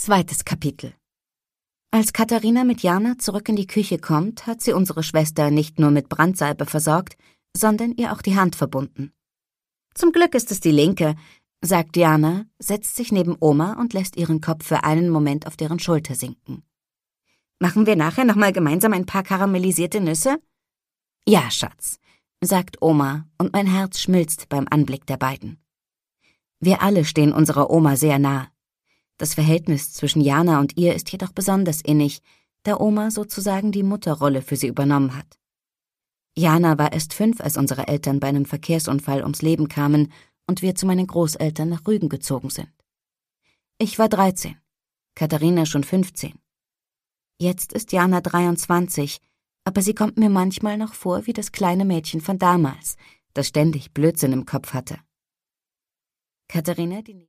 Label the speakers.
Speaker 1: Zweites Kapitel. Als Katharina mit Jana zurück in die Küche kommt, hat sie unsere Schwester nicht nur mit Brandsalbe versorgt, sondern ihr auch die Hand verbunden. »Zum Glück ist es die linke«, sagt Jana, setzt sich neben Oma und lässt ihren Kopf für einen Moment auf deren Schulter sinken. »Machen wir nachher nochmal gemeinsam ein paar karamellisierte Nüsse?« »Ja, Schatz«, sagt Oma, und mein Herz schmilzt beim Anblick der beiden. Wir alle stehen unserer Oma sehr nah. Das Verhältnis zwischen Jana und ihr ist jedoch besonders innig, da Oma sozusagen die Mutterrolle für sie übernommen hat. Jana war erst 5, als unsere Eltern bei einem Verkehrsunfall ums Leben kamen und wir zu meinen Großeltern nach Rügen gezogen sind. Ich war 13, Katharina schon 15. Jetzt ist Jana 23, aber sie kommt mir manchmal noch vor wie das kleine Mädchen von damals, das ständig Blödsinn im Kopf hatte. Katharina, die